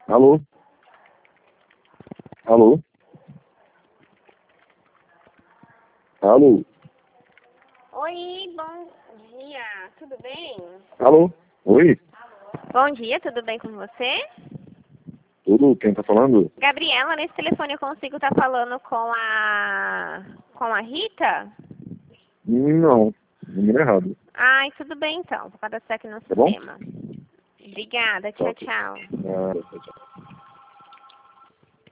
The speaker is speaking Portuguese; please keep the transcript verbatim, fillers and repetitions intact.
Alô? Alô? Alô? Oi, bom dia, tudo bem? Alô? Oi? Bom dia, tudo bem com você? Tudo? Quem tá falando? Gabriela, nesse telefone eu consigo estar falando com a com a Rita? Não, número errado. Ai, tudo bem então, vou cadastrar aqui no Tá bom? sistema. Obrigada, Tá, tchau, ok. tchau. Ah, tchau, tchau.